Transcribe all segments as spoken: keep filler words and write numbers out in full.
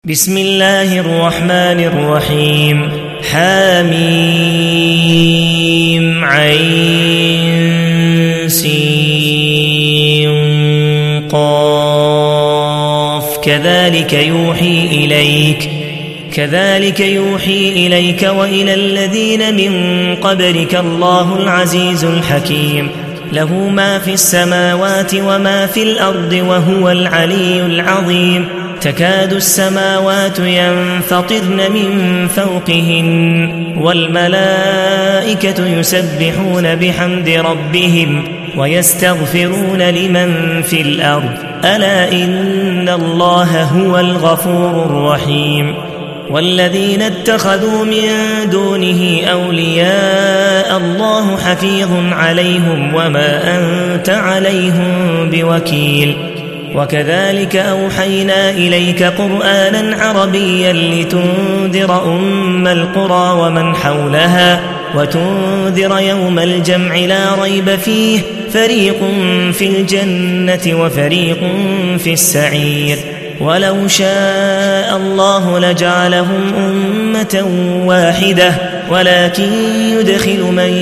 بسم الله الرحمن الرحيم حاميم عين سين قاف كذلك يوحي إليك كذلك يوحي إليك وإلى الذين من قبلك الله العزيز الحكيم له ما في السماوات وما في الأرض وهو العلي العظيم تكاد السماوات ينفطرن من فوقهن والملائكة يسبحون بحمد ربهم ويستغفرون لمن في الأرض ألا إن الله هو الغفور الرحيم والذين اتخذوا من دونه أولياء الله حفيظ عليهم وما أنت عليهم بوكيل وكذلك أوحينا إليك قرآنا عربيا لتنذر أم القرى ومن حولها وتنذر يوم الجمع لا ريب فيه فريق في الجنة وفريق في السعير ولو شاء الله لجعلهم أمة واحدة ولكن يدخل من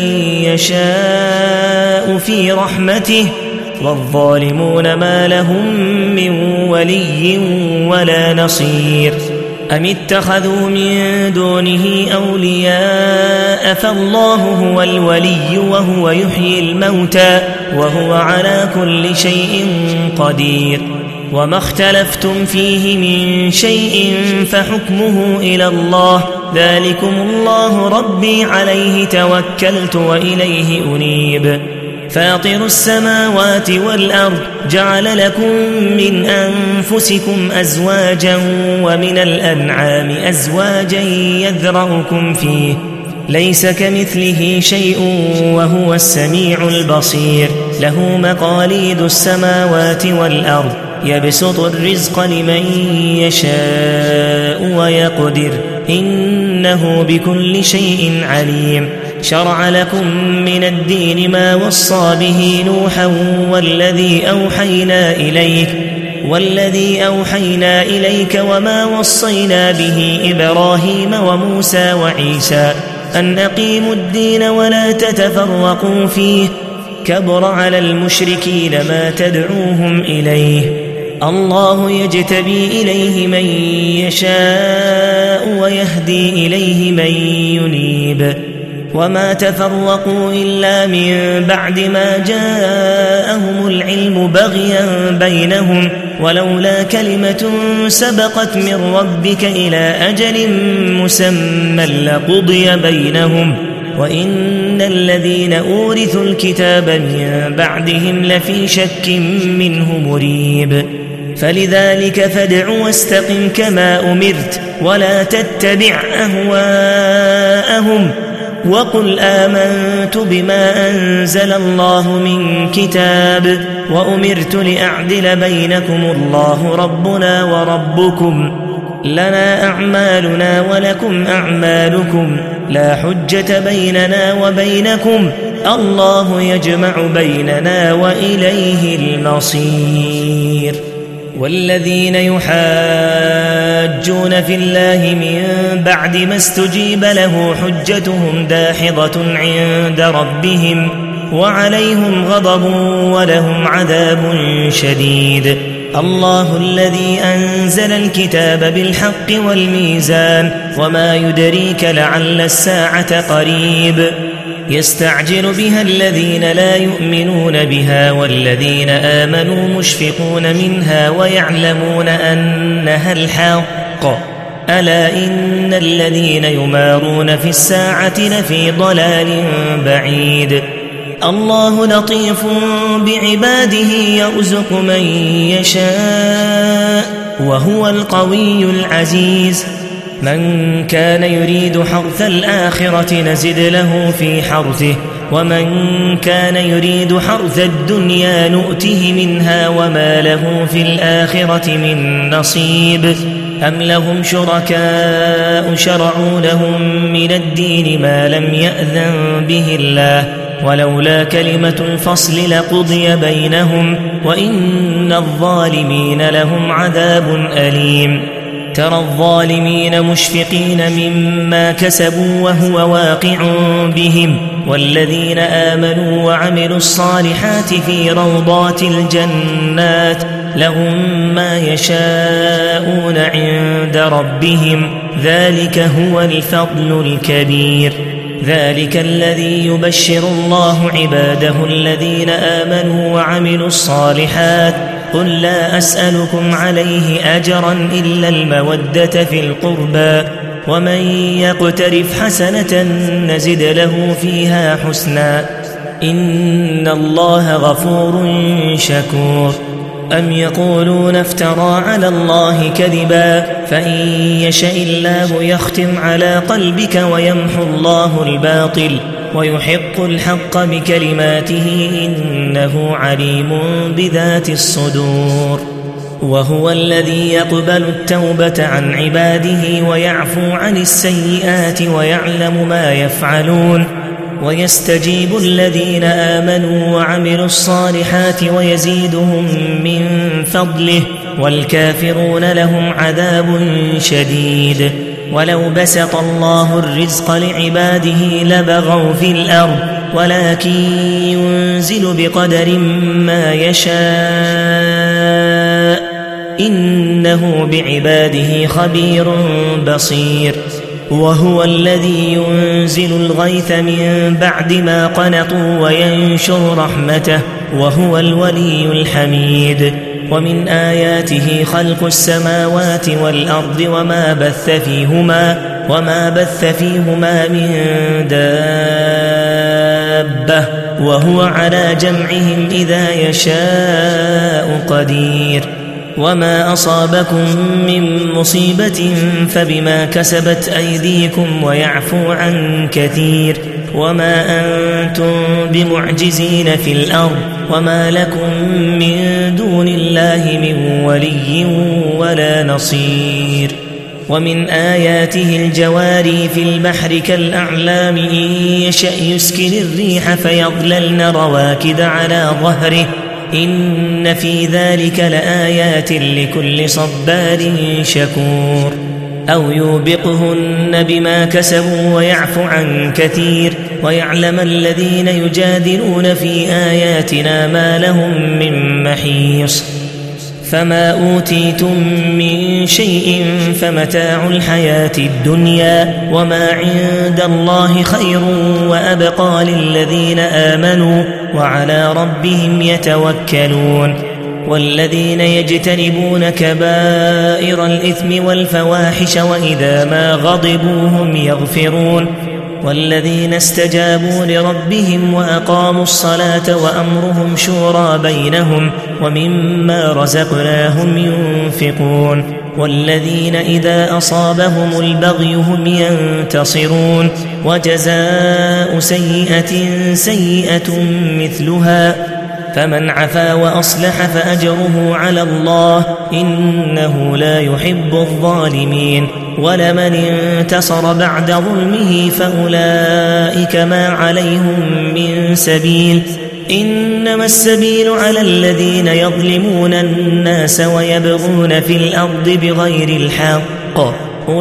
يشاء في رحمته والظالمون ما لهم من ولي ولا نصير أم اتخذوا من دونه أولياء فالله هو الولي وهو يحيي الموتى وهو على كل شيء قدير وما اختلفتم فيه من شيء فحكمه إلى الله ذلكم الله ربي عليه توكلت وإليه أنيب فاطر السماوات والأرض جعل لكم من أنفسكم أزواجا ومن الأنعام أزواجا يذرأكم فيه ليس كمثله شيء وهو السميع البصير له مقاليد السماوات والأرض يبسط الرزق لمن يشاء ويقدر إنه بكل شيء عليم شرع لكم من الدين ما وصى به نوحا والذي أوحينا إليك والذي أوحينا إليك وما وصينا به إبراهيم وموسى وعيسى أن أقيموا الدين ولا تتفرقوا فيه كبر على المشركين ما تدعوهم إليه الله يجتبي إليه من يشاء ويهدي إليه من ينيب وما تفرقوا إلا من بعد ما جاءهم العلم بغيا بينهم ولولا كلمة سبقت من ربك إلى أجل مسمى لقضي بينهم وإن الذين أورثوا الكتاب من بعدهم لفي شك منه مريب فلذلك فادع واستقم كما أمرت ولا تتبع أهواءهم وقل آمنت بما أنزل الله من كتاب وأمرت لأعدل بينكم الله ربنا وربكم لنا أعمالنا ولكم أعمالكم لا حجة بيننا وبينكم الله يجمع بيننا وإليه المصير والذين يحاجون في الله من بعد ما استجيب له حجتهم داحضة عند ربهم وعليهم غضب ولهم عذاب شديد الله الذي أنزل الكتاب بالحق والميزان وما يدريك لعل الساعة قريب يستعجل بها الذين لا يؤمنون بها والذين آمنوا مشفقون منها ويعلمون أنها الحق ألا إن الذين يمارون في الساعة لفي ضلال بعيد الله لطيف بعباده يرزق من يشاء وهو القوي العزيز من كان يريد حرث الآخرة نزد له في حرثه ومن كان يريد حرث الدنيا نؤته منها وما له في الآخرة من نصيب أم لهم شركاء شرعوا لهم من الدين ما لم يأذن به الله ولولا كلمة الفصل لقضي بينهم وإن الظالمين لهم عذاب أليم وترى الظالمين مشفقين مما كسبوا وهو واقع بهم والذين آمنوا وعملوا الصالحات في روضات الجنات لهم ما يشاءون عند ربهم ذلك هو الفضل الكبير. ذلك الذي يبشر الله عباده الذين آمنوا وعملوا الصالحات قل لا أسألكم عليه أجرا إلا المودة في القربى ومن يقترف حسنة نزد له فيها حسنا إن الله غفور شكور. أم يقولون افترى على الله كذبا فإن يشاء الله يختم على قلبك ويمحو الله الباطل ويحق الحق بكلماته إنه عليم بذات الصدور. وهو الذي يقبل التوبة عن عباده ويعفو عن السيئات ويعلم ما يفعلون ويستجيب الذين آمنوا وعملوا الصالحات ويزيدهم من فضله والكافرون لهم عذاب شديد. ولو بسط الله الرزق لعباده لبغوا في الأرض ولكن ينزل بقدر ما يشاء إنه بعباده خبير بصير. وهو الذي ينزل الغيث من بعد ما قنطوا وينشر رحمته وهو الولي الحميد. ومن آياته خلق السماوات والأرض وما بث فيهما وما بث فيهما من دابة وهو على جمعهم إذا يشاء قدير. وما أصابكم من مصيبة فبما كسبت أيديكم ويعفو عن كثير وما أنتم بمعجزين في الأرض وما لكم من دون الله من ولي ولا نصير. ومن آياته الجواري في البحر كالأعلام إن يشأ يسكن الريح فيظللن رواكد على ظهره إن في ذلك لآيات لكل صبار شكور. أو يوبقهن بما كسبوا ويعفو عن كثير ويعلم الذين يجادلون في آياتنا ما لهم من محيص. فما أوتيتم من شيء فمتاع الحياة الدنيا وما عند الله خير وأبقى للذين آمنوا وعلى ربهم يتوكلون. والذين يجتنبون كبائر الإثم والفواحش وإذا ما غضبوا هم يغفرون. والذين استجابوا لربهم وأقاموا الصلاة وأمرهم شورى بينهم ومما رزقناهم ينفقون. والذين إذا أصابهم البغي هم ينتصرون. وجزاء سيئة سيئة مثلها فمن عفا وأصلح فأجره على الله إنه لا يحب الظالمين. ولمن انتصر بعد ظلمه فأولئك ما عليهم من سبيل إنما السبيل على الذين يظلمون الناس ويبغون في الأرض بغير الحق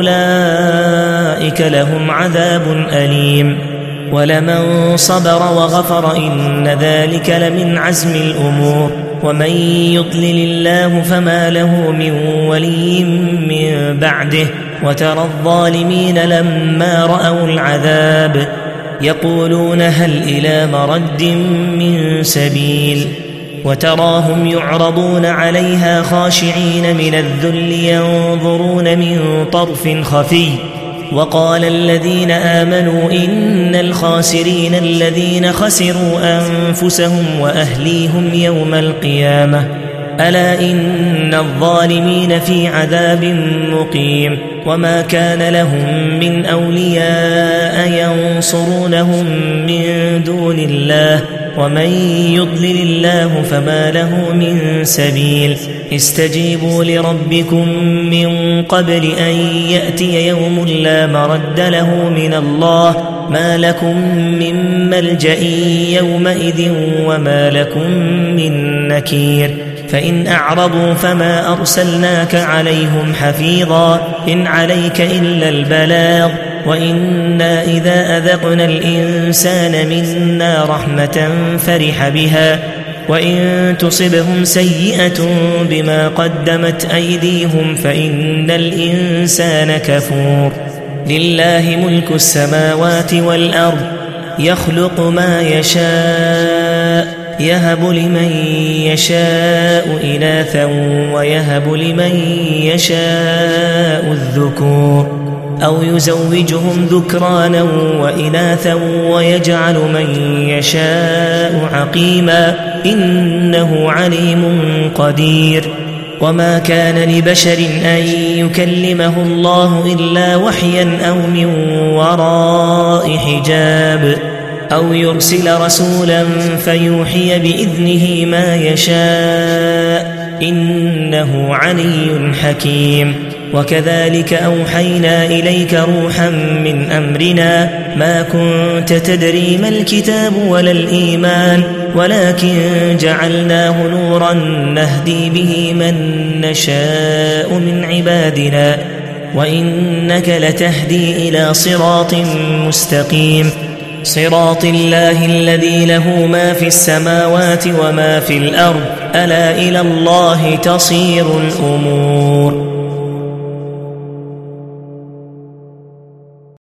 أولئك لهم عذاب أليم. ولمن صبر وغفر إن ذلك لمن عزم الأمور. ومن يضلل الله فما له من ولي من بعده وترى الظالمين لما رأوا العذاب يقولون هل إلى مرد من سبيل وتراهم يعرضون عليها خاشعين من الذل ينظرون من طرف خفي. وقال الذين آمنوا إن الخاسرين الذين خسروا أنفسهم وأهليهم يوم القيامة ألا إن الظالمين في عذاب مقيم. وما كان لهم من أولياء ينصرونهم من دون الله ومن يضلل الله فما له من سبيل. استجيبوا لربكم من قبل أن يأتي يوم لا مرد له من الله ما لكم من ملجأ يومئذ وما لكم من نكير. فإن أعرضوا فما أرسلناك عليهم حفيظا إن عليك إلا البلاغ وإنا إذا أذقنا الإنسان منا رحمة فرح بها وإن تصبهم سيئة بما قدمت أيديهم فإن الإنسان كفور لله ملك السماوات والأرض يخلق ما يشاء يهب لمن يشاء إناثا ويهب لمن يشاء الذكور أو يزوجهم ذكرانا وإناثا ويجعل من يشاء عقيما إنه عليم قدير وما كان لبشر أن يكلمه الله إلا وحيا أو من وراء حجاب أو يرسل رسولا فيوحي بإذنه ما يشاء إنه علي حكيم وكذلك أوحينا إليك روحا من أمرنا ما كنت تدري ما الكتاب ولا الإيمان ولكن جعلناه نورا نهدي به من نشاء من عبادنا وإنك لتهدي إلى صراط مستقيم صراط الله الذي له ما في السماوات وما في الأرض ألا إلى الله تصير الأمور